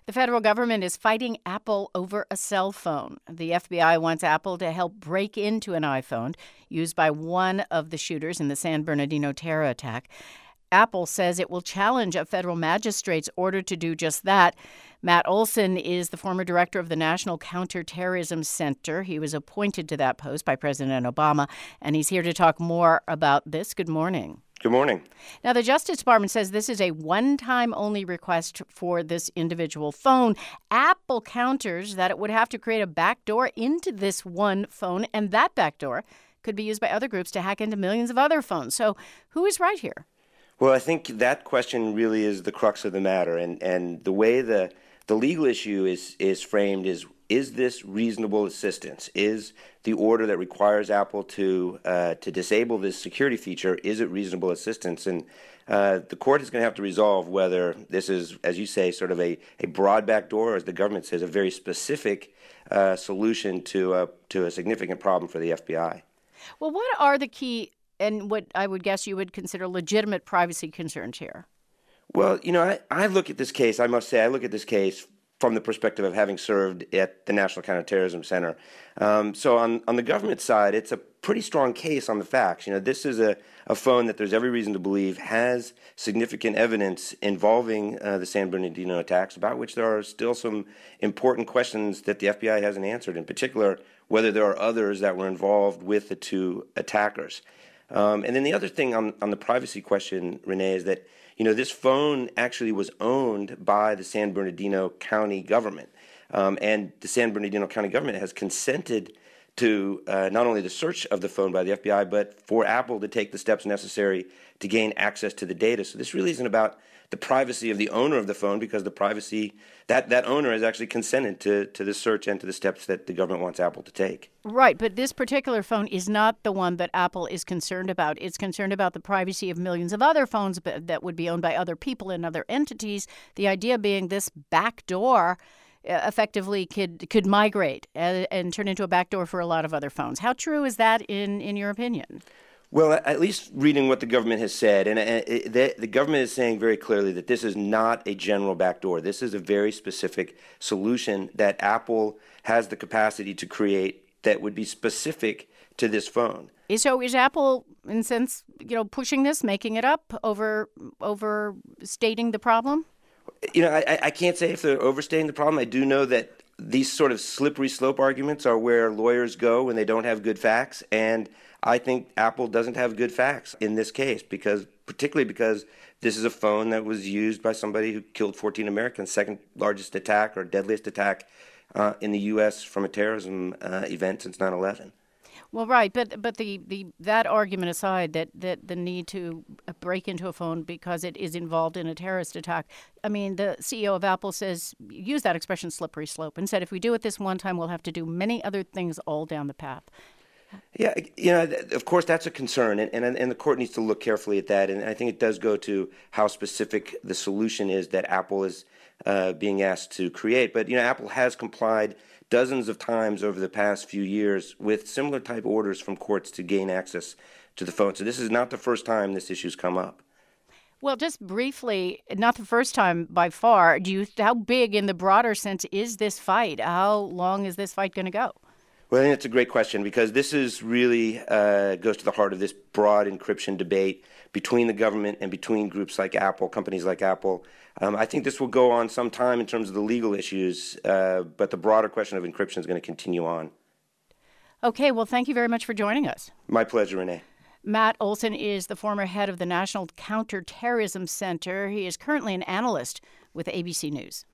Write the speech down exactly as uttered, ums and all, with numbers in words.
The federal government is fighting Apple over a cell phone. The F B I wants Apple to help break into an iPhone used by one of the shooters in the San Bernardino terror attack. Apple says it will challenge a federal magistrate's order to do just that. Matt Olsen is the former director of the National Counterterrorism Center. He was appointed to that post by President Obama, and he's here to talk more about this. Good morning. Good morning. Now, the Justice Department says this is a one-time only request for this individual phone. Apple counters that it would have to create a backdoor into this one phone, and that backdoor could be used by other groups to hack into millions of other phones. So who is right here? Well, I think that question really is the crux of the matter. And, and the way the, the legal issue is, is framed is, is this reasonable assistance? Is the order that requires Apple to uh, to disable this security feature, is it reasonable assistance? And uh, the court is going to have to resolve whether this is, as you say, sort of a, a broad backdoor, or as the government says, a very specific uh, solution to a, to a significant problem for the F B I. Well, what are the key and what I would guess you would consider legitimate privacy concerns here? Well, you know, I, I look at this case, I must say, I look at this case from the perspective of having served at the National Counterterrorism Center. Um, so on, on the government side, it's a pretty strong case on the facts. You know, this is a, a phone that there's every reason to believe has significant evidence involving uh, the San Bernardino attacks, about which there are still some important questions that the F B I hasn't answered, in particular, whether there are others that were involved with the two attackers. Um, and then the other thing on, on the privacy question, Renee, is that you know, this phone actually was owned by the San Bernardino County government. Um, and the San Bernardino County government has consented to uh, not only the search of the phone by the F B I, but for Apple to take the steps necessary to gain access to the data. So this really isn't about the privacy of the owner of the phone, because the privacy, that, that owner has actually consented to, to the search and to the steps that the government wants Apple to take. Right, but this particular phone is not the one that Apple is concerned about. It's concerned about the privacy of millions of other phones that would be owned by other people and other entities. The idea being this backdoor effectively could could migrate and, and turn into a backdoor for a lot of other phones. How true is that in, in your opinion? Well, at least reading what the government has said, and it, the, the government is saying very clearly that this is not a general backdoor. This is a very specific solution that Apple has the capacity to create that would be specific to this phone. So is Apple, in a sense, you know, pushing this, making it up, over overstating the problem? You know, I, I can't say if they're overstating the problem. I do know that these sort of slippery slope arguments are where lawyers go when they don't have good facts, and I think Apple doesn't have good facts in this case, because particularly because this is a phone that was used by somebody who killed fourteen Americans, second largest attack or deadliest attack uh, in the U S from a terrorism uh, event since nine eleven. Well, right, but but the, the that argument aside, that, that the need to break into a phone because it is involved in a terrorist attack, I mean, the C E O of Apple says, used that expression slippery slope, and said if we do it this one time, we'll have to do many other things all down the path. Yeah, you know, of course, that's a concern, and, and and the court needs to look carefully at that. And I think it does go to how specific the solution is that Apple is uh, being asked to create. But, you know, Apple has complied dozens of times over the past few years with similar type orders from courts to gain access to the phone. So this is not the first time this issue's come up. Well, just briefly, not the first time by far. Do you? How big in the broader sense is this fight? How long is this fight going to go? Well, I think that's a great question, because this is really uh, goes to the heart of this broad encryption debate between the government and between groups like Apple, companies like Apple. Um, I think this will go on some time in terms of the legal issues, uh, but the broader question of encryption is going to continue on. Okay, well, thank you very much for joining us. My pleasure, Renee. Matt Olsen is the former head of the National Counterterrorism Center. He is currently an analyst with A B C News.